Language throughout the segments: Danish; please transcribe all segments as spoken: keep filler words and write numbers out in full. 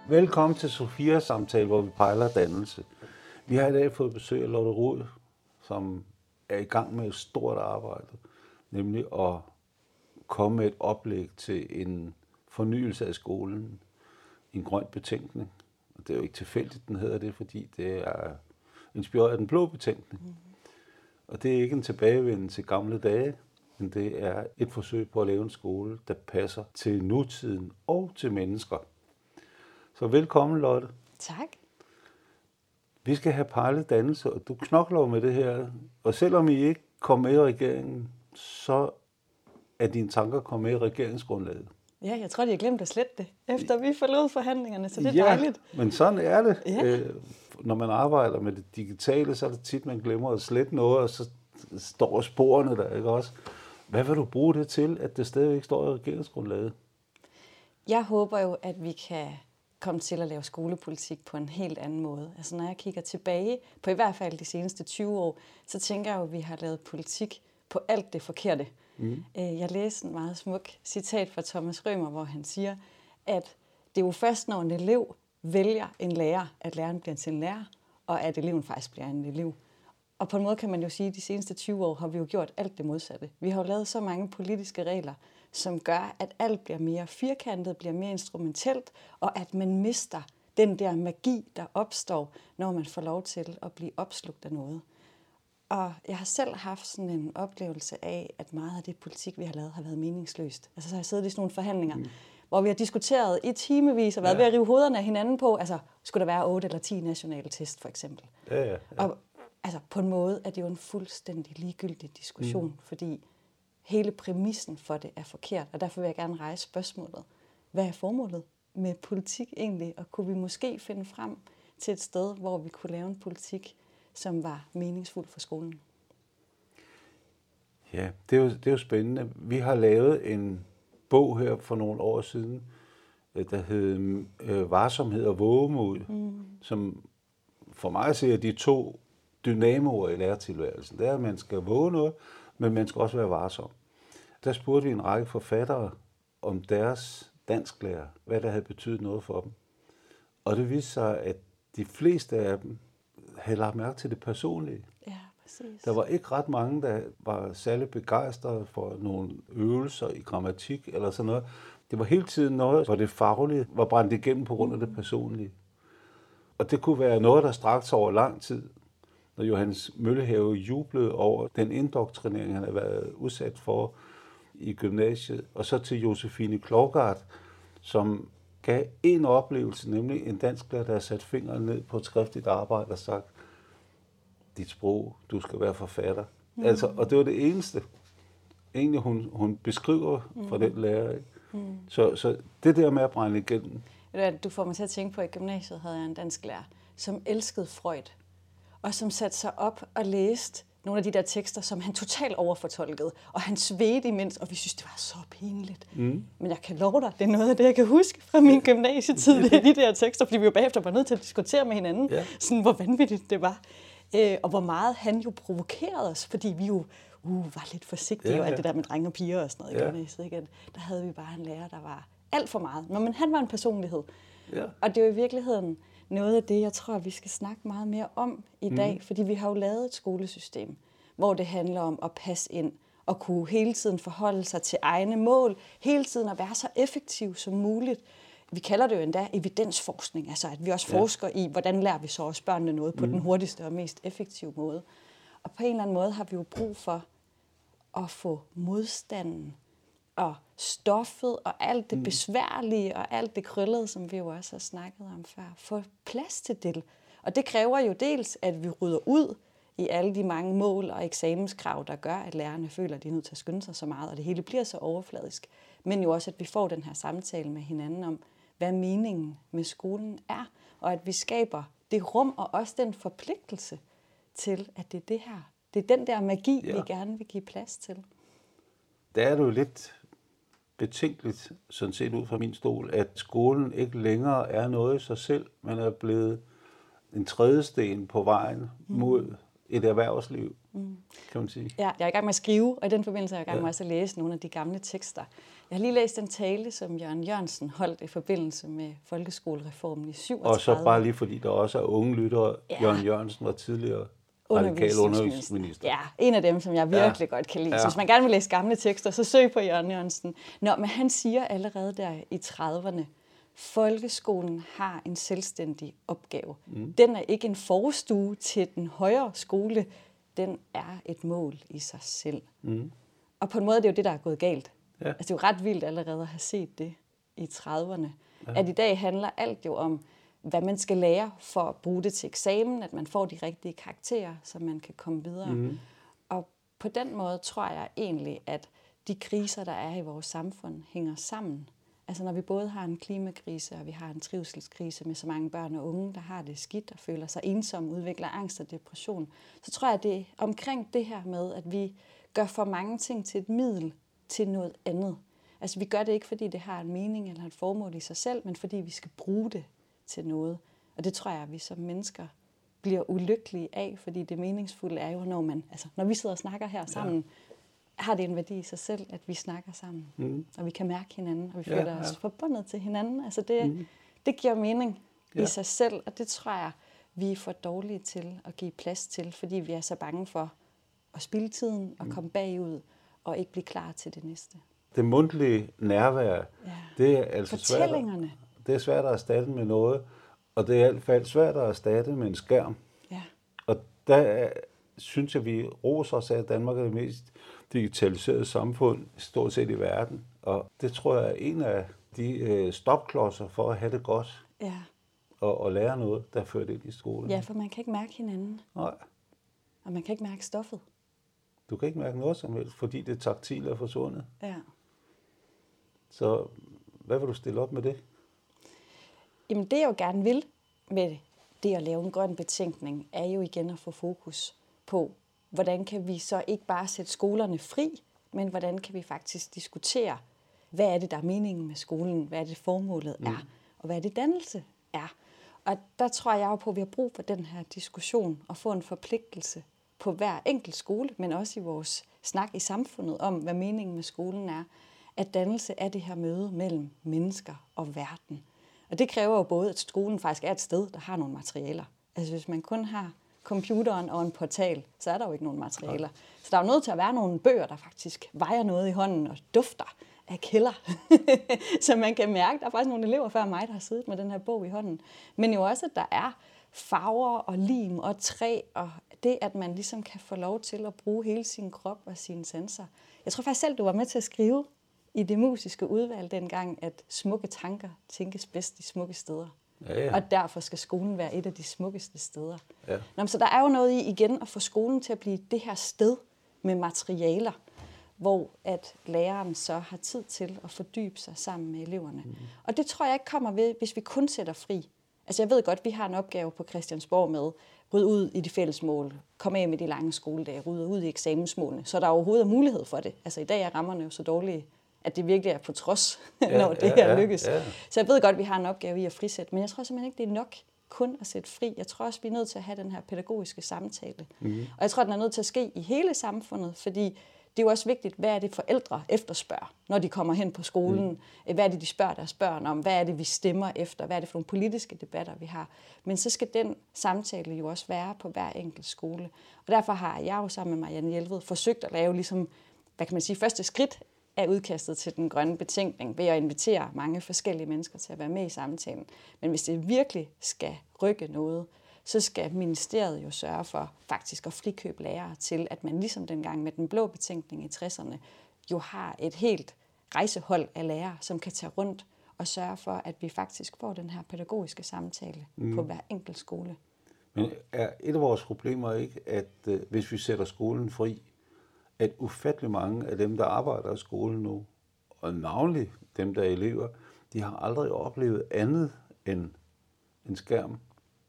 Velkommen til Sofias samtale, hvor vi pejler dannelse. Vi har i dag fået besøg af Lotte Rod, som er i gang med et stort arbejde, nemlig at komme med et oplæg til en fornyelse af skolen, en grøn betænkning. Det er jo ikke tilfældigt, den hedder det, fordi det er inspireret af den blå betænkning. Mm-hmm. Og det er ikke en tilbagevenden til gamle dage, men det er et forsøg på at lave en skole, der passer til nutiden og til mennesker. Så velkommen, Lotte. Tak. Vi skal have pejlet dannelse, og du knokler med det her. Og selvom I ikke kom med i regeringen, så er dine tanker kommet med i regeringsgrundlaget. Ja, jeg tror, de har glemt at slette det, efter vi forlod forhandlingerne, så det er ja, dejligt. Men sådan er det. Ja. Øh, når man arbejder med det digitale, så er det tit, man glemmer at slette noget, og så står sporene der, ikke også? Hvad vil du bruge det til, at det stadigvæk står i regeringsgrundlaget? Jeg håber jo, at vi kan komme til at lave skolepolitik på en helt anden måde. Altså når jeg kigger tilbage på i hvert fald de seneste tyve år, så tænker jeg jo, at vi har lavet politik på alt det forkerte. Mm. Jeg læste en meget smuk citat fra Thomas Rømer, hvor han siger, at det er jo først, når en elev vælger en lærer, at læreren bliver til en lærer, og at eleven faktisk bliver en elev. Og på en måde kan man jo sige, at de seneste tyve år har vi jo gjort alt det modsatte. Vi har jo lavet så mange politiske regler, som gør, at alt bliver mere firkantet, bliver mere instrumentelt, og at man mister den der magi, der opstår, når man får lov til at blive opslugt af noget. Og jeg har selv haft sådan en oplevelse af, at meget af det politik, vi har lavet, har været meningsløst. Altså så har jeg siddet i sådan nogle forhandlinger, mm. hvor vi har diskuteret i timevis og været ja. ved at rive hovederne af hinanden på, altså skulle der være otte eller ti nationale test for eksempel. Ja, ja, ja. Og altså på en måde er det jo en fuldstændig ligegyldig diskussion, mm. fordi hele præmissen for det er forkert, og derfor vil jeg gerne rejse spørgsmålet. Hvad er formålet med politik egentlig, og kunne vi måske finde frem til et sted, hvor vi kunne lave en politik, som var meningsfuld for skolen? Ja, det er jo, det er jo spændende. Vi har lavet en bog her for nogle år siden, der hed øh, Varsomhed og Vågemod, mm. som for mig ser de to dynamoer i lærertilværelsen. Det er, at man skal våge noget, men man skal også være varsom. Der spurgte vi en række forfattere om deres dansklærer, hvad der havde betydet noget for dem. Og det viste sig, at de fleste af dem havde lagt mærke til det personlige. Ja, præcis. Der var ikke ret mange, der var særlig begejstrede for nogle øvelser i grammatik eller sådan noget. Det var hele tiden noget, hvor det faglige var brændt igennem på grund af det personlige. Og det kunne være noget, der strakte sig over lang tid. Når Johannes Møllehave jublede over den indoktrinering, han havde været udsat for i gymnasiet, og så til Josefine Klougart, som gav en oplevelse, nemlig en dansklærer, der havde sat fingeren ned på et skriftligt arbejde og sagt, dit sprog, du skal være forfatter. Mm. Altså, og det var det eneste, egentlig hun, hun beskriver mm. fra den lærer. Ikke? Mm. Så, så det der med at brænde igennem. Du får mig til at tænke på, at i gymnasiet havde jeg en dansklærer, som elskede Freud, og som satte sig op og læste nogle af de der tekster, som han totalt overfortolkede, og han svedte imens, og vi synes, det var så pinligt. Mm. Men jeg kan love dig, det er noget af det, jeg kan huske fra min gymnasietid, det er de der tekster, fordi vi jo bagefter var nødt til at diskutere med hinanden, ja. Sådan hvor vanvittigt det var. Øh, og hvor meget han jo provokerede os, fordi vi jo uh, var lidt forsigtige, ja, ja. Og alt det der med drenge og piger og sådan noget i ja. gymnasiet. Ikke? Der havde vi bare en lærer, der var alt for meget. Nå, men han var en personlighed. Ja. Og det var i virkeligheden noget af det, jeg tror, vi skal snakke meget mere om i dag, mm. fordi vi har jo lavet et skolesystem, hvor det handler om at passe ind og kunne hele tiden forholde sig til egne mål, hele tiden at være så effektiv som muligt. Vi kalder det jo endda evidensforskning, altså at vi også ja. forsker i, hvordan lærer vi så også børnene noget på mm. den hurtigste og mest effektive måde. Og på en eller anden måde har vi jo brug for at få modstanden og stoffet og alt det besværlige og alt det krøllede, som vi jo også har snakket om før, få plads til det. Og det kræver jo dels, at vi rydder ud i alle de mange mål og eksamenskrav, der gør, at lærerne føler, at de er nødt til at skynde sig så meget, og det hele bliver så overfladisk. Men jo også, at vi får den her samtale med hinanden om, hvad meningen med skolen er, og at vi skaber det rum og også den forpligtelse til, at det er det her. Det er den der magi, ja. vi gerne vil give plads til. Der er det jo lidt betænkeligt, sådan set ud fra min stol, at skolen ikke længere er noget i sig selv. Man er blevet en trædesten på vejen mod et erhvervsliv, mm. kan man sige. Ja, jeg er i gang med at skrive, og i den forbindelse er jeg i gang med ja. også at læse nogle af de gamle tekster. Jeg har lige læst en tale, som Jørgen Jørgensen holdt i forbindelse med folkeskolereformen i syvogtredive. Og så bare lige fordi der også er unge lyttere, ja. Jørgen Jørgensen var tidligere radikal undervisningsminister. Ja, en af dem, som jeg virkelig ja. godt kan lide. Ja. Så hvis man gerne vil læse gamle tekster, så søg på Jørgen Jørgensen. Nå, men han siger allerede der i trediverne, folkeskolen har en selvstændig opgave. Mm. Den er ikke en forstue til den højere skole. Den er et mål i sig selv. Mm. Og på en måde det er det jo det, der er gået galt. Ja. Altså, det er jo ret vildt allerede at have set det i trediverne. Ja. At i dag handler alt jo om, hvad man skal lære for at bruge det til eksamen, at man får de rigtige karakterer, så man kan komme videre. Mm. Og på den måde tror jeg egentlig, at de kriser, der er i vores samfund, hænger sammen. Altså når vi både har en klimakrise, og vi har en trivselskrise med så mange børn og unge, der har det skidt og føler sig ensomme, udvikler angst og depression, så tror jeg, at det er omkring det her med, at vi gør for mange ting til et middel til noget andet. Altså vi gør det ikke, fordi det har en mening eller et formål i sig selv, men fordi vi skal bruge det til noget. Og det tror jeg, at vi som mennesker bliver ulykkelige af, fordi det meningsfulde er jo, når man, altså når vi sidder og snakker her sammen, ja. har det en værdi i sig selv, at vi snakker sammen, mm. og vi kan mærke hinanden, og vi føler ja, ja. os forbundet til hinanden. Altså det, mm. det giver mening ja. i sig selv, og det tror jeg, vi er for dårlige til at give plads til, fordi vi er så bange for at spilde tiden og komme bagud, og ikke blive klar til det næste. Det mundtlige nærvær, ja. det er altså svært, det er svært at erstatte med noget, og det er i hvert fald svært at erstatte med en skærm. Ja. Og der synes jeg, vi roser os af, at Danmark er det mest digitaliserede samfund stort set i verden. Og det tror jeg er en af de stopklodser for at have det godt. Ja. Og, og lære noget, der fører det ind i skolen. Ja, for man kan ikke mærke hinanden. Nej. Og man kan ikke mærke stoffet. Du kan ikke mærke noget som helst, fordi det taktile er forsvundet. Ja. Så hvad vil du stille op med det? Jamen det, jeg jo gerne vil med det at lave en grøn betænkning, er jo igen at få fokus på, hvordan kan vi så ikke bare sætte skolerne fri, men hvordan kan vi faktisk diskutere, hvad er det, der er meningen med skolen, hvad er det, formålet er, mm. og hvad er det, dannelse er. Og der tror jeg jo på, at vi har brug for den her diskussion og få en forpligtelse på hver enkelt skole, men også i vores snak i samfundet om, hvad meningen med skolen er, at dannelse er det her møde mellem mennesker og verden. Og det kræver jo både, at skolen faktisk er et sted, der har nogle materialer. Altså hvis man kun har computeren og en portal, så er der jo ikke nogen materialer. Så der er jo nødt til at være nogle bøger, der faktisk vejer noget i hånden og dufter af kælder. Så man kan mærke, der er faktisk nogle elever før mig, der har siddet med den her bog i hånden. Men jo også, at der er farver og lim og træ, og det, at man ligesom kan få lov til at bruge hele sin krop og sine sanser. Jeg tror faktisk selv, du var med til at skrive i det musiske udvalg dengang, at smukke tanker tænkes bedst i smukke steder. Ja, ja. Og derfor skal skolen være et af de smukkeste steder. Ja. Nå, så der er jo noget i igen at få skolen til at blive det her sted med materialer, hvor at læreren så har tid til at fordybe sig sammen med eleverne. Mm. Og det tror jeg ikke kommer ved, hvis vi kun sætter fri. Altså jeg ved godt, vi har en opgave på Christiansborg med rydde ud i de fælles mål, komme af med de lange skoledage, rydde ud i eksamensmålene, så der overhovedet er mulighed for det. Altså i dag er rammerne jo så dårlige, at det virkelig er på trods, ja, når det ja, her lykkes. Ja, ja. Så jeg ved godt, at vi har en opgave i at frisætte, men jeg tror simpelthen ikke, det er nok kun at sætte fri. Jeg tror også, vi er nødt til at have den her pædagogiske samtale. Mm-hmm. Og jeg tror, den er nødt til at ske i hele samfundet, fordi det er jo også vigtigt, hvad er det forældre efterspørger, når de kommer hen på skolen. Mm. Hvad er det, de spørger deres børn om? Hvad er det, vi stemmer efter? Hvad er det for nogle politiske debatter, vi har? Men så skal den samtale jo også være på hver enkelt skole. Og derfor har jeg jo sammen med Marianne Jelved forsøgt at lave ligesom, hvad kan man sige, første skridt af udkastet til den grønne betænkning ved at invitere mange forskellige mennesker til at være med i samtalen. Men hvis det virkelig skal rykke noget, så skal ministeriet jo sørge for faktisk at frikøbe lærere til, at man ligesom dengang med den blå betænkning i tresserne, jo har et helt rejsehold af lærere, som kan tage rundt og sørge for, at vi faktisk får den her pædagogiske samtale mm. på hver enkelt skole. Men er et af vores problemer ikke, at øh, hvis vi sætter skolen fri, at ufattelig mange af dem, der arbejder i skolen nu, og navnlig dem, der er elever, de har aldrig oplevet andet end en skærm.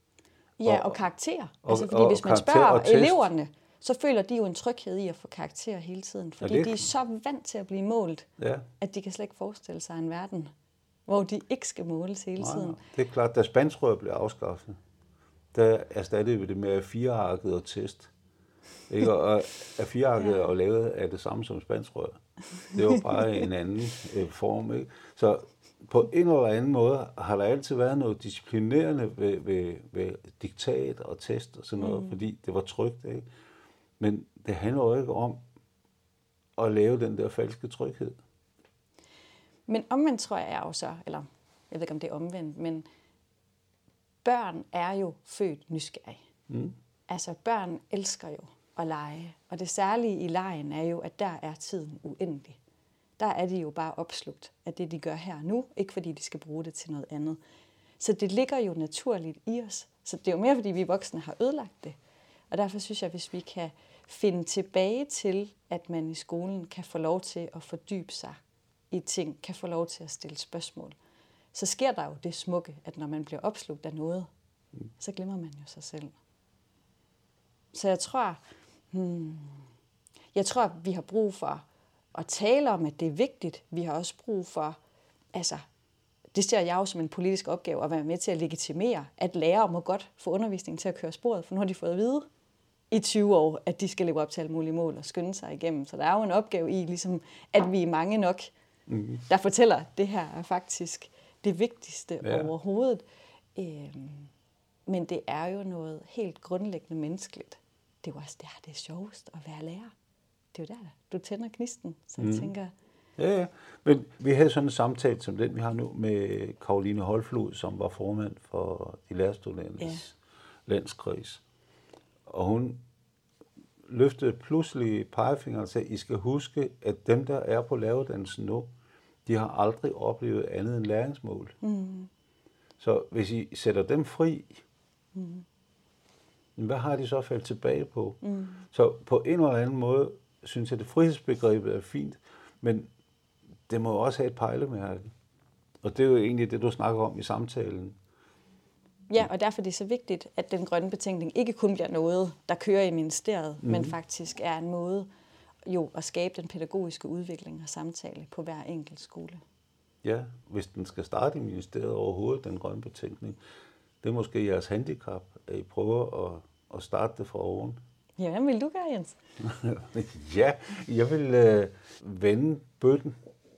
Ja, og karakterer. Og, altså, fordi og, hvis man spørger eleverne, så føler de jo en tryghed i at få karakterer hele tiden. Fordi det... de er så vant til at blive målt, ja. at de kan slet ikke forestille sig en verden, hvor de ikke skal måles hele nej, tiden. Nej. Det er klart, da spandsrør blev afskaffet, der erstattede vi det med firearket og test. Ikke? Og A fire-arket Ja. er lavet af det samme som spanskrør. Det er jo bare en anden øh, form. Ikke? Så på en eller anden måde har der altid været noget disciplinerende ved, ved, ved diktat og test og sådan noget, mm. fordi det var trygt. Ikke? Men det handler jo ikke om at lave den der falske tryghed. Men omvendt tror jeg jo så, eller jeg ved ikke om det er omvendt, men børn er jo født nysgerrige. Mm. Altså børn elsker jo at lege, og det særlige i legen er jo, at der er tiden uendelig. Der er de jo bare opslugt af det, de gør her nu, ikke fordi de skal bruge det til noget andet. Så det ligger jo naturligt i os. Så det er jo mere, fordi vi voksne har ødelagt det. Og derfor synes jeg, hvis vi kan finde tilbage til, at man i skolen kan få lov til at fordybe sig i ting, kan få lov til at stille spørgsmål, så sker der jo det smukke, at når man bliver opslugt af noget, så glemmer man jo sig selv. Så jeg tror, hmm, jeg tror, vi har brug for at tale om, at det er vigtigt. Vi har også brug for, altså, det ser jeg jo som en politisk opgave, at være med til at legitimere, at lærere må godt få undervisning til at køre sporet, for nu har de fået at vide i tyve år, at de skal leve op til alle mulige mål og skynde sig igennem. Så der er jo en opgave i, ligesom, at vi er mange nok, mm. der fortæller, at det her er faktisk det vigtigste ja. overhovedet. Øhm, men det er jo noget helt grundlæggende menneskeligt. Det er jo også der, det er sjovest at være lærer. Det er jo der, du tænder knisten, så jeg mm. tænker... Ja, ja. Men vi havde sådan en samtale som den, vi har nu med Caroline Holflod, som var formand for de lærerstuderendes ja. landskreds. Og hun løftede pludselig pegefingeren og sagde, I skal huske, at dem, der er på læreruddannelsen nu, de har aldrig oplevet andet end læringsmål. Mm. Så hvis I sætter dem fri, mm. hvad har de så faldt tilbage på? Mm. Så på en eller anden måde, synes jeg, at frihedsbegrebet er fint, men det må jo også have et pejlemærke. Og det er jo egentlig det, du snakker om i samtalen. Ja, og derfor er det så vigtigt, at den grønne betænkning ikke kun bliver noget, der kører i ministeriet, mm. men faktisk er en måde jo at skabe den pædagogiske udvikling og samtale på hver enkelt skole. Ja, hvis den skal starte i ministeriet overhovedet, den grønne betænkning, det er måske jeres handicap, at I prøver at, at starte det fra oven. Ja, hvad vil du gøre, Jens? ja, jeg vil øh, vende bøtten.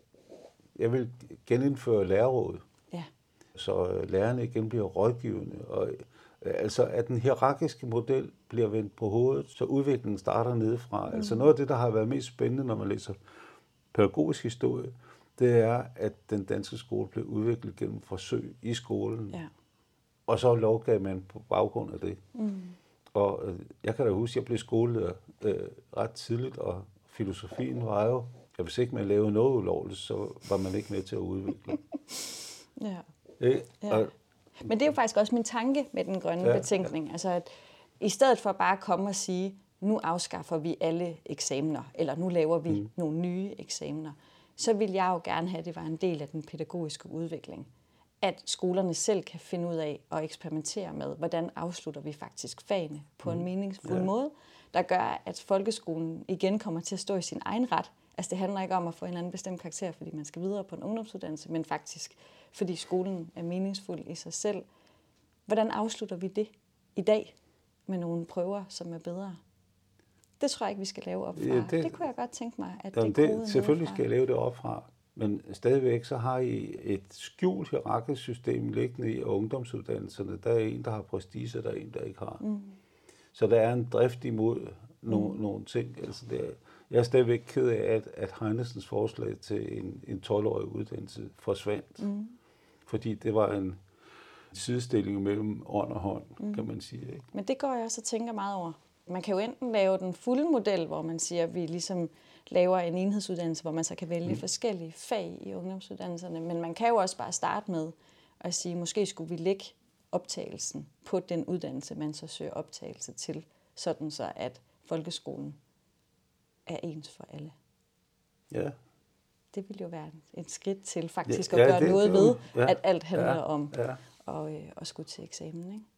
Jeg vil genindføre lærerrådet. Ja. Så øh, lærerne igen bliver rådgivende. Og, øh, altså, at den hierarkiske model bliver vendt på hovedet, så udviklingen starter nedefra. Mm. Altså noget af det, der har været mest spændende, når man læser pædagogisk historie, det er, at den danske skole blev udviklet gennem forsøg i skolen. Ja. Og så lovgav man på baggrund af det. Mm. Og øh, jeg kan da huske, at jeg blev skoleleder øh, ret tidligt, og filosofien var jo, at hvis ikke man lavede noget ulovligt, så var man ikke med til at udvikle. ja. Øh, ja. Og, Men det er jo faktisk også min tanke med den grønne ja, betænkning. Ja. Altså, at i stedet for bare at komme og sige, nu afskaffer vi alle eksamener, eller nu laver vi mm. nogle nye eksamener, så vil jeg jo gerne have, at det var en del af den pædagogiske udvikling. At skolerne selv kan finde ud af at eksperimentere med, hvordan afslutter vi faktisk fagene på mm. en meningsfuld ja. måde, der gør, at folkeskolen igen kommer til at stå i sin egen ret. Altså det handler ikke om at få en eller anden bestemt karakter, fordi man skal videre på en ungdomsuddannelse, men faktisk fordi skolen er meningsfuld i sig selv. Hvordan afslutter vi det i dag med nogle prøver, som er bedre? Det tror jeg ikke, vi skal lave opfra. Ja, det, det kunne jeg godt tænke mig, at jamen det det selvfølgelig skal jeg lave det opfra. Men stadigvæk så har I et skjult hierarkisk system liggende i ungdomsuddannelserne. Der er en, der har prestige, og der er en, der ikke har. Mm. Så der er en drift imod nogle, mm. nogle ting. Altså det er, jeg er stadigvæk ked af, at, at Heinesens forslag til en, en tolv-årig uddannelse forsvandt. Mm. Fordi det var en sidestilling mellem ånd og hånd, mm. kan man sige. Ikke? Men det går jeg også og tænker meget over. Man kan jo enten lave den fulde model, hvor man siger, at vi ligesom laver en enhedsuddannelse, hvor man så kan vælge mm. forskellige fag i ungdomsuddannelserne. Men man kan jo også bare starte med at sige, måske skulle vi lægge optagelsen på den uddannelse, man så søger optagelse til, sådan så at folkeskolen er ens for alle. Ja. Det ville jo være et skridt til faktisk ja, ja, at gøre det, noget det, ved, ja, at alt handler ja, om ja. at, øh, at skulle til eksamen, ikke?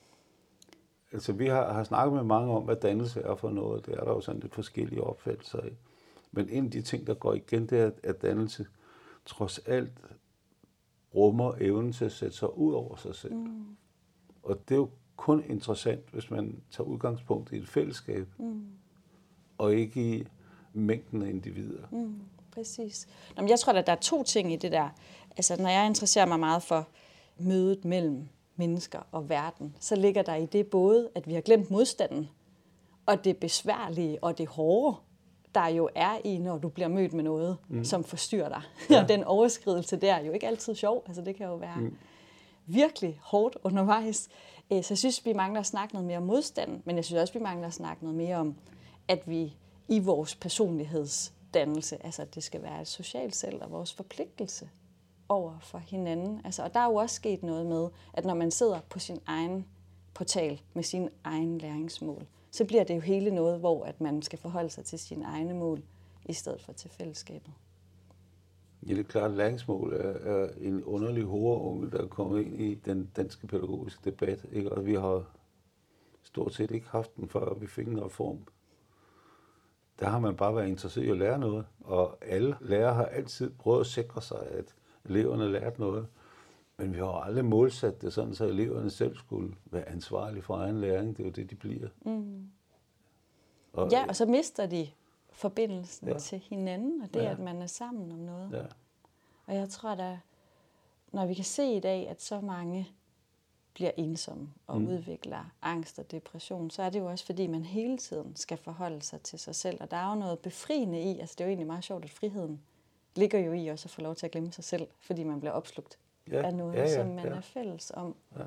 Altså, vi har, har snakket med mange om, hvad dannelse er for noget. Det er der jo sådan lidt forskellige opfattelser af. Men en af de ting, der går igen, det er, at dannelse trods alt rummer evnen til at sætte sig ud over sig selv. Mm. Og det er jo kun interessant, hvis man tager udgangspunkt i et fællesskab, mm. og ikke i mængden af individer. Mm, præcis. Nå, men jeg tror, at der er to ting i det der. Altså, når jeg interesserer mig meget for mødet mellem mennesker og verden, så ligger der i det både, at vi har glemt modstanden, og det besværlige og det hårde, der jo er i, når du bliver mødt med noget, mm. som forstyrrer dig. Ja. Og den overskridelse der er jo ikke altid sjov. Altså, det kan jo være mm. virkelig hårdt undervejs. Så jeg synes, vi mangler at snakke noget mere om modstand, men jeg synes også, vi mangler at snakke noget mere om, at vi i vores personlighedsdannelse, altså at det skal være et socialt selv og vores forpligtelse over for hinanden. Altså, og der er jo også sket noget med, at når man sidder på sin egen portal med sin egen læringsmål, så bliver det jo hele noget, hvor at man skal forholde sig til sine egne mål, i stedet for til fællesskabet. Ja, det er klart, at læringsmål er, er en underlig horunge, der er kommet ind i den danske pædagogiske debat. Ikke? Og vi har stort set ikke haft den, før vi fik en reform. Der har man bare været interesseret i at lære noget, og alle lærere har altid prøvet at sikre sig, at eleverne lærte noget. Men vi har aldrig målsat det sådan, så eleverne selv skulle være ansvarlige for egen læring. Det er jo det, de bliver. Mm. Og, ja, og så mister de forbindelsen ja. til hinanden, og det ja. at man er sammen om noget. Ja. Og jeg tror, at når vi kan se i dag, at så mange bliver ensomme og mm. udvikler angst og depression, så er det jo også, fordi man hele tiden skal forholde sig til sig selv. Og der er jo noget befriende i, altså det er jo egentlig meget sjovt, at friheden ligger jo i også at få lov til at glemme sig selv, fordi man bliver opslugt ja. af noget, ja, ja, som man ja. er fælles om. Ja.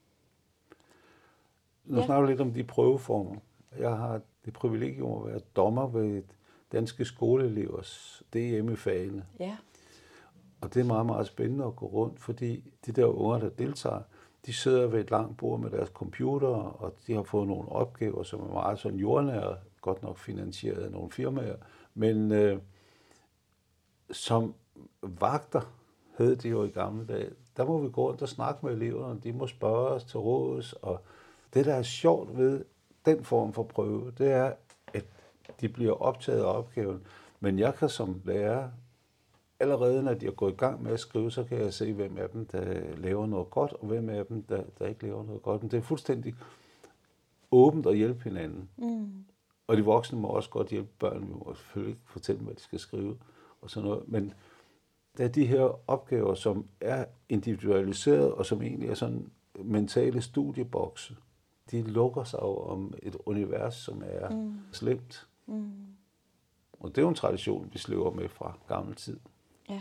Nu ja. snakker vi lidt om de prøveformer. Jeg har det privilegium at være dommer ved danske skoleelevers D M i fagene. Ja. Og det er meget, meget spændende at gå rundt, fordi de der unger, der deltager, de sidder ved et langt bord med deres computer, og de har fået nogle opgaver, som er meget sådan jordnære, godt nok finansieret af nogle firmaer, men øh, som vagter hed de jo i gamle dage. Der må vi gå rundt og snakke med eleverne, de må spørge os til råds, og det, der er sjovt ved den form for prøve, det er, at de bliver optaget af opgaven, men jeg kan som lærer, allerede når de er gået i gang med at skrive, så kan jeg se, hvem af dem, der laver noget godt, og hvem af dem, der, der ikke laver noget godt. Men det er fuldstændig åbent at hjælpe hinanden. Mm. Og de voksne må også godt hjælpe børn. Vi må selvfølgelig ikke fortælle dem, hvad de skal skrive og sådan noget. Men der er de her opgaver, som er individualiseret, og som egentlig er sådan mentale studiebokse. De lukker sig jo om et univers, som er mm. slemt. Mm. Og det er jo en tradition, vi slæver med fra gammel tid. Ja.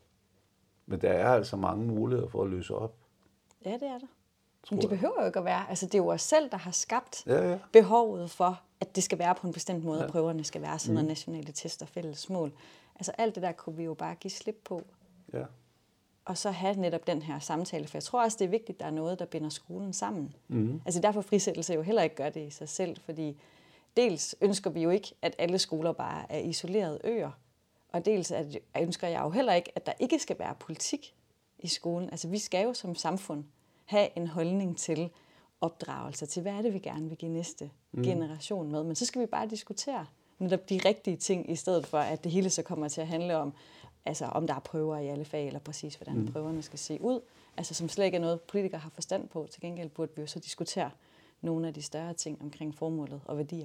Men der er altså mange muligheder for at løse op. Ja, det er der. Men det behøver jo ikke at være. Altså, det er jo os selv, der har skabt ja, ja. behovet for, at det skal være på en bestemt måde, ja. og prøverne skal være sådan noget mm. nationale test og fælles mål. Altså, alt det der kunne vi jo bare give slip på. Ja. Og så have netop den her samtale. For jeg tror også, det er vigtigt, at der er noget, der binder skolen sammen. Mm. Altså, derfor frisættelse jo heller ikke gør det i sig selv, fordi dels ønsker vi jo ikke, at alle skoler bare er isolerede øer, og dels at ønsker jeg jo heller ikke, at der ikke skal være politik i skolen. Altså vi skal jo som samfund have en holdning til opdragelse, til hvad er det, vi gerne vil give næste mm. generation med. Men så skal vi bare diskutere netop de rigtige ting, i stedet for, at det hele så kommer til at handle om, altså om der er prøver i alle fag, eller præcis hvordan mm. prøverne skal se ud. Altså som slet ikke er noget, politikere har forstand på. Til gengæld burde vi jo så diskutere nogle af de større ting omkring formålet og værdier.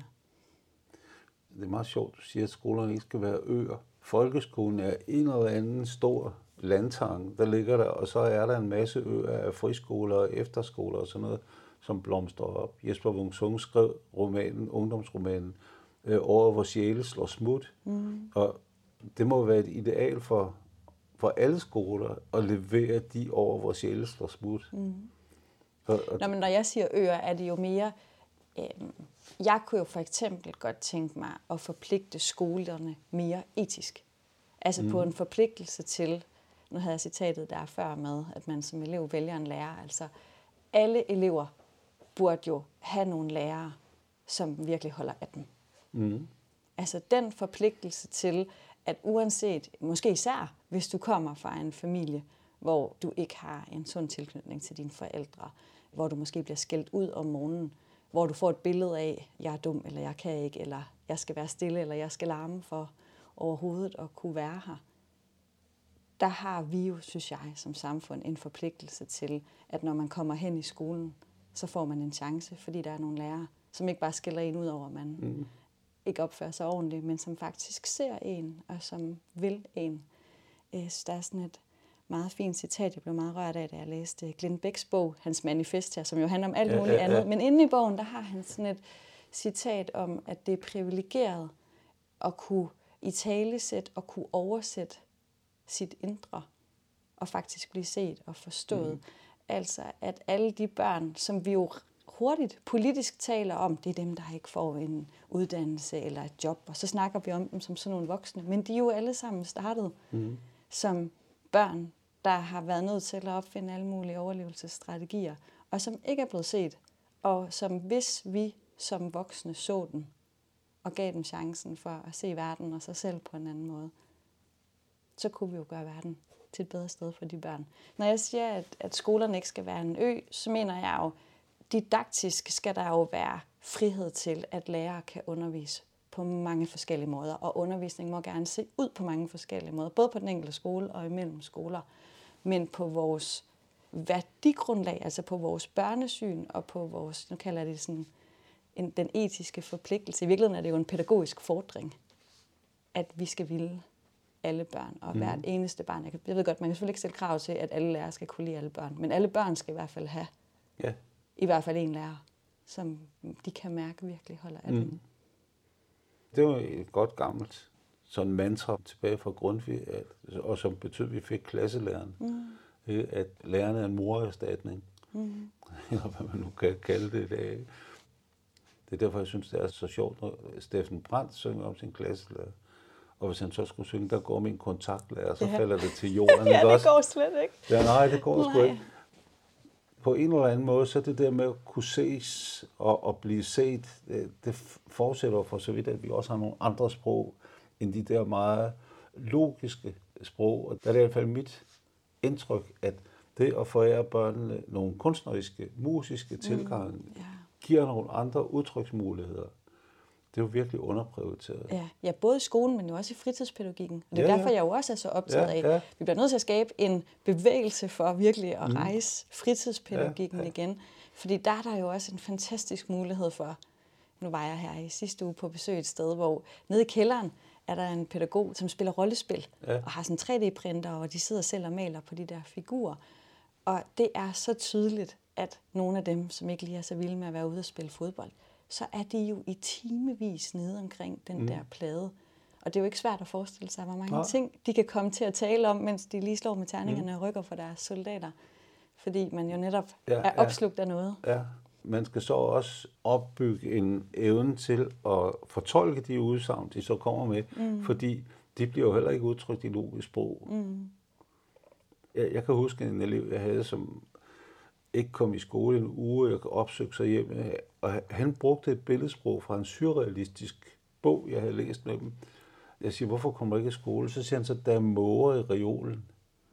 Det er meget sjovt, du siger, at skolerne ikke skal være øer. Folkeskolen er en eller anden stor landtang, der ligger der, og så er der en masse øer af friskoler og efterskoler og sådan noget, som blomstrer op. Jesper Wung Sung skrev romanen, ungdomsromanen, øh, Året, hvor sjæle slår smut. Mm. Og det må være et ideal for, for alle skoler at levere de år, hvor sjæle slår smut. Mm. Og, og Nå, men når jeg siger øer, er det jo mere... Øh, Jeg kunne jo for eksempel godt tænke mig at forpligte skolerne mere etisk. Altså mm. på en forpligtelse til, nu havde jeg citatet der før med, at man som elev vælger en lærer. Altså alle elever burde jo have nogle lærere, som virkelig holder af dem. Mm. Altså den forpligtelse til, at uanset, måske især hvis du kommer fra en familie, hvor du ikke har en sund tilknytning til dine forældre, hvor du måske bliver skældt ud om morgenen, hvor du får et billede af, jeg er dum, eller jeg kan ikke, eller jeg skal være stille, eller jeg skal larme for overhovedet at kunne være her. Der har vi jo, synes jeg, som samfund en forpligtelse til, at når man kommer hen i skolen, så får man en chance, fordi der er nogle lærere, som ikke bare skiller en ud over, at man mm. ikke opfører sig ordentligt, men som faktisk ser en, og som vil en. Så der er sådan et meget fint citat, jeg blev meget rørt af, da jeg læste Glenn Bæks bog, hans manifest her, som jo handler om alt muligt ja, ja, ja. andet. Men inde i bogen, der har han sådan et citat om, at det er privilegeret at kunne italesætte og kunne oversætte sit indre, og faktisk blive set og forstået. Mm. Altså, at alle de børn, som vi jo hurtigt politisk taler om, det er dem, der ikke får en uddannelse eller et job, og så snakker vi om dem som sådan nogle voksne. Men de er jo alle sammen startet mm. som børn, der har været nødt til at opfinde alle mulige overlevelsesstrategier, og som ikke er blevet set, og som hvis vi som voksne så den, og gav dem chancen for at se verden og sig selv på en anden måde, så kunne vi jo gøre verden til et bedre sted for de børn. Når jeg siger, at, at skolerne ikke skal være en ø, så mener jeg jo, didaktisk skal der jo være frihed til, at lærere kan undervise på mange forskellige måder, og undervisning må gerne se ud på mange forskellige måder, både på den enkelte skole og imellem skoler, men på vores værdigrundlag, altså på vores børnesyn og på vores, nu kalder jeg det sådan, en, den etiske forpligtelse. I virkeligheden er det jo en pædagogisk fordring, at vi skal ville alle børn, og hvert mm. eneste barn. Jeg, kan, jeg ved godt, man kan selvfølgelig ikke stille krav til, at alle lærere skal kunne lide alle børn, men alle børn skal i hvert fald have ja. i hvert fald en lærer, som de kan mærke virkelig holder af mm. dem. Det var et godt gammelt sådan mantra tilbage fra Grundtvig, at, og som betød, at vi fik klasselæreren. Mm. At lærerne er en morerstatning. Mm. Eller hvad man nu kan kalde det i dag. Det er derfor, jeg synes, det er så sjovt, når Steffen Brandt synger om sin klasselærer. Og hvis han så skulle synge, der går min kontaktlærer, så ja. falder det til jorden. ja, det også? går slet ikke. Ja, nej, det går sgu ikke. På en eller anden måde, så det der med at kunne ses og, og blive set, det, det fortsætter for så vidt, at vi også har nogle andre sprog, end de der meget logiske sprog. Og der er det i hvert fald mit indtryk, at det at forære børnene nogle kunstneriske, musiske tilgange, mm, yeah. giver nogle andre udtryksmuligheder. Det er jo virkelig underprioriteret. Ja, ja, både i skolen, men jo også i fritidspædagogikken. Og det er ja, derfor, jeg jo også er så optaget ja, af, ja. vi bliver nødt til at skabe en bevægelse for virkelig at rejse fritidspædagogikken ja, ja. igen. Fordi der er der jo også en fantastisk mulighed for, nu var jeg her i sidste uge på besøg et sted, hvor nede i kælderen er der en pædagog, som spiller rollespil, ja. og har sådan tre D-printer, og de sidder selv og maler på de der figurer. Og det er så tydeligt, at nogle af dem, som ikke lige er så vilde med at være ude og spille fodbold, så er de jo i timevis nede omkring den mm. der plade. Og det er jo ikke svært at forestille sig, hvor mange ja. ting de kan komme til at tale om, mens de lige slår med terningerne mm. og rykker for deres soldater. Fordi man jo netop ja, er opslugt ja. af noget. Ja. Man skal så også opbygge en evne til at fortolke de udsagn, de så kommer med, mm. fordi de bliver jo heller ikke udtrykt i logisk sprog. Mm. Jeg, jeg kan huske en elev, jeg havde, som ikke kom i skole en uge, jeg opsøgte sig hjem, og han brugte et billedsprog fra en surrealistisk bog, jeg havde læst med dem. Jeg siger, hvorfor kommer du ikke i skole? Så siger han så, der er måger i reolen.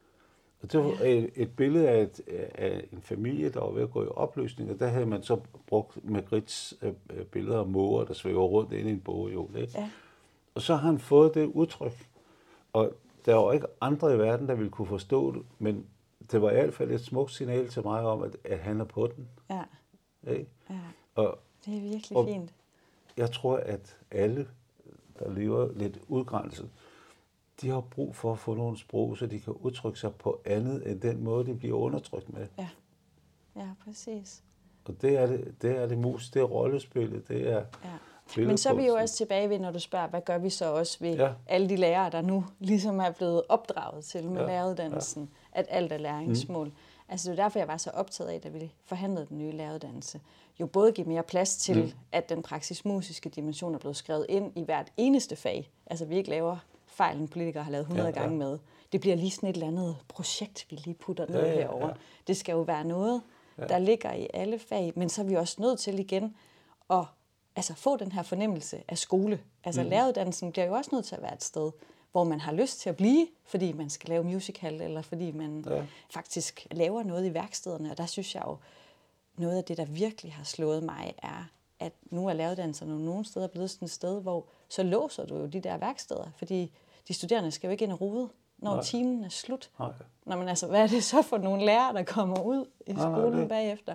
Og det var et, et billede af, et, af en familie, der var ved at gå i opløsning, og der havde man så brugt Magrits øh, billeder af måger, der svæver rundt ind i en bogreol. Ja. Og så har han fået det udtryk. Og der var ikke andre i verden, der ville kunne forstå det, men det var i hvert fald et smukt signal til mig om, at, at han er på den. Ja. Ja. ja. Og, det er virkelig og fint. Jeg tror, at alle, der lever lidt udgrænset, de har brug for at få nogle sprog, så de kan udtrykke sig på andet end den måde, de bliver undertrykt med. Ja, ja, præcis. Og det er det, det er det mus, det er rollespillet, det er ja. Men så er vi jo også tilbage ved, når du spørger, hvad gør vi så også ved ja. alle de lærere, der nu ligesom er blevet opdraget til med ja. læreruddannelsen, ja. at alt er læringsmål. Mm. Altså det er derfor, jeg var så optaget af, da vi forhandlede den nye læreruddannelse. Jo både give mere plads til, mm. at den praksismusiske dimension er blevet skrevet ind i hvert eneste fag. Altså vi ikke laver fejl, en politiker har lavet hundrede ja, ja. gange med. Det bliver lige sådan et eller andet projekt, vi lige putter ned ja, ja, herover. Ja. Det skal jo være noget, ja. der ligger i alle fag, men så er vi også nødt til igen at altså, få den her fornemmelse af skole. Altså mm. læreruddannelsen bliver jo også nødt til at være et sted, hvor man har lyst til at blive, fordi man skal lave musical, eller fordi man ja. faktisk laver noget i værkstederne. Og der synes jeg jo, noget af det, der virkelig har slået mig, er, at nu er læreruddannelserne nogle steder blevet sådan et sted, hvor så låser du jo de der værksteder, fordi de studerende skal jo ikke ind og rode, når nej. timen er slut. Nej. Nå, men altså, hvad er det så for nogle lærere, der kommer ud i skolen nej, nej, bagefter?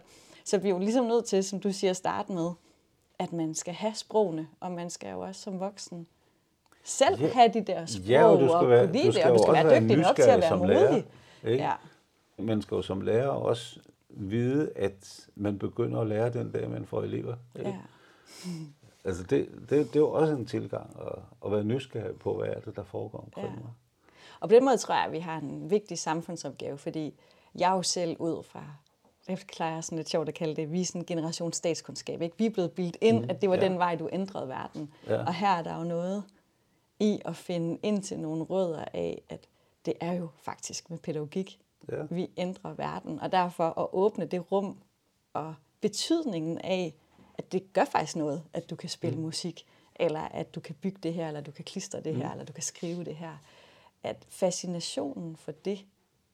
Så vi er jo ligesom nødt til, som du siger, at starte med, at man skal have sprogene, og man skal jo også som voksen selv ja. have de der sprog, ja, og du skal og være, kunne lide det, og du skal være, være dygtig nok til at være modig. Ja. Man skal jo som lærer også vide, at man begynder at lære den dag, man får elever. Ja. Mm. Altså det, det, det er jo også en tilgang at, at være nysgerrig på, hvad er det, der foregår omkring ja. mig. Og på den måde tror jeg, at vi har en vigtig samfundsopgave, fordi jeg jo selv ud fra, det klarer sådan lidt sjovt at kalde det, vi er sådan en generation statskundskab. Ikke? Vi er blevet bildt ind, mm, at det var ja. den vej, du ændrede verden. Ja. Og her er der jo noget i at finde ind til nogle rødder af, at det er jo faktisk med pædagogik, ja. vi ændrer verden. Og derfor at åbne det rum og betydningen af, at det gør faktisk noget, at du kan spille mm. musik, eller at du kan bygge det her, eller du kan klistre det her, mm. eller du kan skrive det her. At fascinationen for det,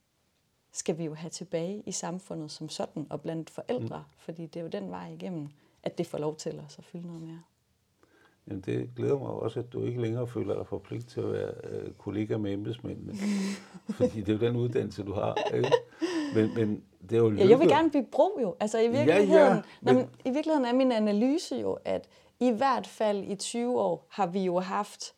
skal vi jo have tilbage i samfundet som sådan, og blandt forældre, mm. fordi det er jo den vej igennem, at det får lov til os at fylde noget mere. Jamen det glæder mig også, at du ikke længere føler dig forpligtet til at være øh, kollega med embedsmændene, fordi det er jo den uddannelse, du har. Ikke? Men, men det er jo ja, jeg vil gerne bygge bro jo. Altså i virkeligheden, ja, ja, men... men, i virkeligheden er min analyse jo, at i hvert fald i tyve år har vi jo haft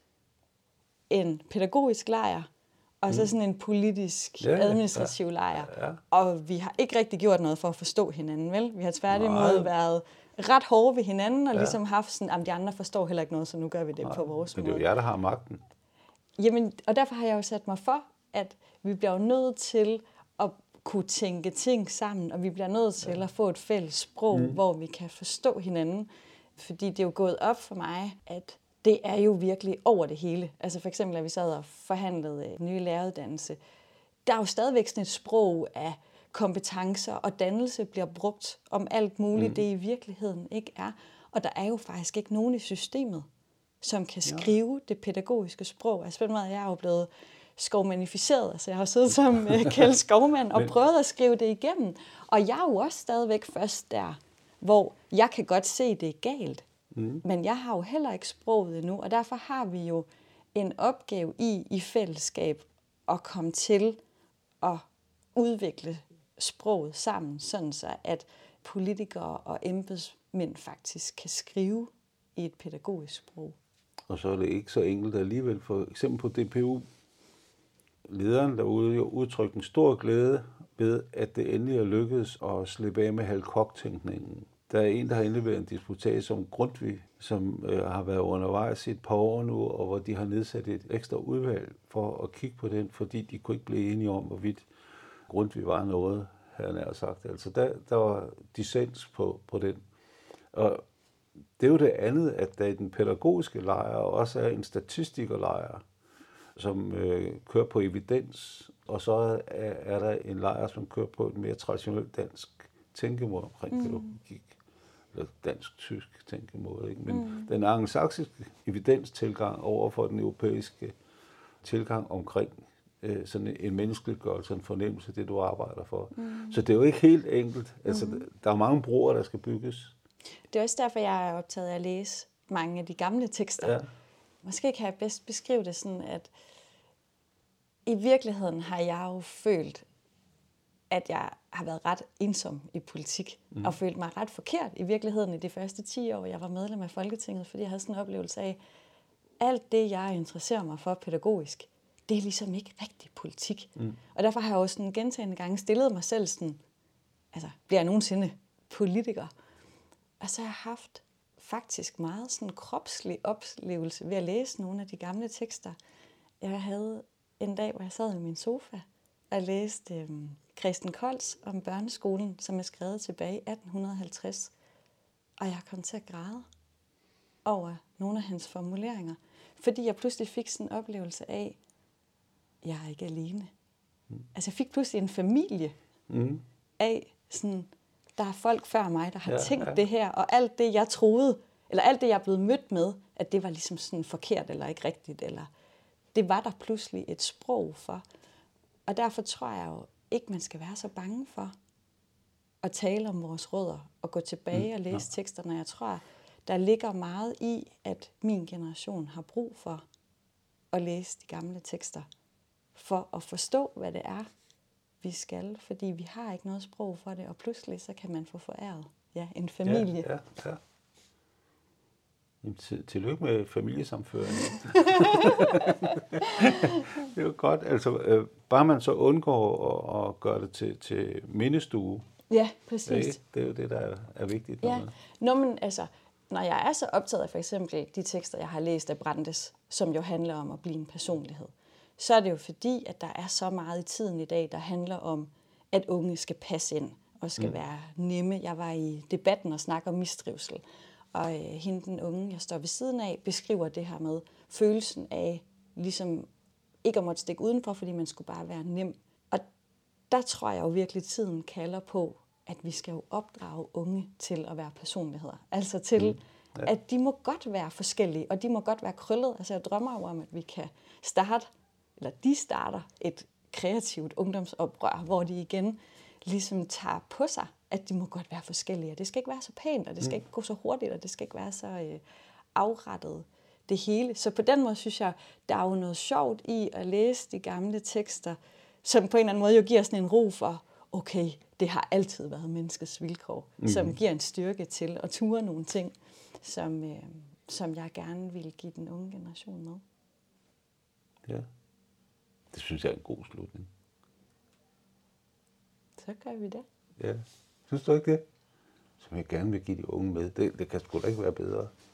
en pædagogisk lejr, og så sådan en politisk, ja, administrativ ja, lejr. Ja, ja. Og vi har ikke rigtig gjort noget for at forstå hinanden, vel? Vi har tværtimod været ret hårde ved hinanden, og ja. ligesom haft sådan, at de andre forstår heller ikke noget, så nu gør vi det Nej, på vores måde. Men det er jo jer, der har magten. Jamen, og derfor har jeg jo sat mig for, at vi bliver nødt til at kunne tænke ting sammen, og vi bliver nødt til ja. at få et fælles sprog, mm. hvor vi kan forstå hinanden. Fordi det er jo gået op for mig, at det er jo virkelig over det hele. Altså for eksempel, at vi sad og forhandlede en ny læreruddannelse. Der er jo stadigvæk sådan et sprog af kompetencer, og dannelse bliver brugt om alt muligt, mm. det i virkeligheden ikke er. Og der er jo faktisk ikke nogen i systemet, som kan skrive ja. det pædagogiske sprog. Altså på den måde, jeg er jo blevet skovmanificeret, altså jeg har siddet som Kjeld Skovmand og prøvet at skrive det igennem. Og jeg er jo også stadigvæk først der, hvor jeg kan godt se, det er galt. Mm. Men jeg har jo heller ikke sproget endnu, og derfor har vi jo en opgave i, i fællesskab at komme til at udvikle sproget sammen, sådan så at politikere og embedsmænd faktisk kan skrive i et pædagogisk sprog. Og så er det ikke så enkelt alligevel. For eksempel på D P U, lederen derude jo udtrykte en stor glæde ved, at det endelig er lykkedes at slippe af med Hal Koch-tænkningen. Der er en, der har indleveret en disputats om Grundtvig, som øh, har været undervejs i et par år nu, og hvor de har nedsat et ekstra udvalg for at kigge på den, fordi de kunne ikke blive enige om, hvorvidt Grundtvig var noget, havde han sagt. Altså der, der var dissens på, på den. Og det er jo det andet, at der i den pædagogiske lejr også er en statistikerlejr, som øh, kører på evidens, og så er, er der en lejr, som kører på et mere traditionelt dansk tænkemåde omkring mm. pædagogik, eller dansk-tysk tænkemåde. Ikke? Men mm. den angelsaksiske evidenstilgang over for den europæiske tilgang omkring øh, sådan en menneskeliggørelse, en fornemmelse af det, du arbejder for. Mm. Så det er jo ikke helt enkelt. Altså, mm. Der er mange broer, der skal bygges. Det er også derfor, jeg er optaget af at læse mange af de gamle tekster. Ja. Måske kan jeg bedst beskrive det sådan, at i virkeligheden har jeg jo følt, at jeg har været ret ensom i politik, mm. og følt mig ret forkert i virkeligheden i de første ti år, jeg var medlem af Folketinget, fordi jeg havde sådan en oplevelse af, alt det, jeg interesserer mig for pædagogisk, det er ligesom ikke rigtig politik. Mm. Og derfor har jeg også sådan gentagne gange stillet mig selv sådan, altså, bliver jeg nogensinde politiker? Og så har jeg haft faktisk meget sådan kropslig oplevelse ved at læse nogle af de gamle tekster. Jeg havde en dag, hvor jeg sad i min sofa og læste øhm, Christen Kolds om børneskolen, som er skrevet tilbage i atten halvtreds. Og jeg kom til at græde over nogle af hans formuleringer, fordi jeg pludselig fik sådan en oplevelse af, jeg er ikke alene. Mm. Altså jeg fik pludselig en familie mm. af sådan, der er folk før mig, der har ja, tænkt ja. det her, og alt det, jeg troede, eller alt det, jeg er blevet mødt med, at det var ligesom sådan forkert, eller ikke rigtigt, eller det var der pludselig et sprog for. Og derfor tror jeg jo ikke, man skal være så bange for at tale om vores rødder, og gå tilbage mm, og læse ja. teksterne. Jeg tror, der ligger meget i, at min generation har brug for at læse de gamle tekster, for at forstå, hvad det er, vi skal, fordi vi har ikke noget sprog for det, og pludselig så kan man få foræret ja, en familie. Ja, ja, ja. Jamen, til, tillykke med familiesamføring. Det er jo godt. Altså, øh, bare man så undgår at, at gøre det til, til mindestue. Ja, præcis. Ikke? Det er jo det, der er, er vigtigt. Ja. Nå, men altså, når jeg er så optaget af for eksempel de tekster, jeg har læst af Brandes, som jo handler om at blive en personlighed, så er det jo fordi, at der er så meget i tiden i dag, der handler om, at unge skal passe ind og skal mm. være nemme. Jeg var i debatten og snakker om mistrivsel, og øh, hende den unge, jeg står ved siden af, beskriver det her med følelsen af ligesom ikke at måtte stikke udenfor, fordi man skulle bare være nem. Og der tror jeg jo virkelig, tiden kalder på, at vi skal jo opdrage unge til at være personligheder. Altså til, mm. ja. at de må godt være forskellige, og de må godt være krøllet. Altså jeg drømmer jo om, at vi kan starte, eller de starter et kreativt ungdomsoprør, hvor de igen ligesom tager på sig, at de må godt være forskellige. Og det skal ikke være så pænt, og det skal mm. ikke gå så hurtigt, og det skal ikke være så øh, afrettet det hele. Så på den måde synes jeg, der er jo noget sjovt i at læse de gamle tekster, som på en eller anden måde jo giver sådan en ro for, okay, det har altid været menneskets vilkår, mm. som giver en styrke til at ture nogle ting, som, øh, som jeg gerne vil give den unge generation med. Ja, det synes jeg er en god slutning. Så gør vi det. Ja, synes du ikke det? Som jeg gerne vil give de unge med. Det, det kan sgu da ikke være bedre.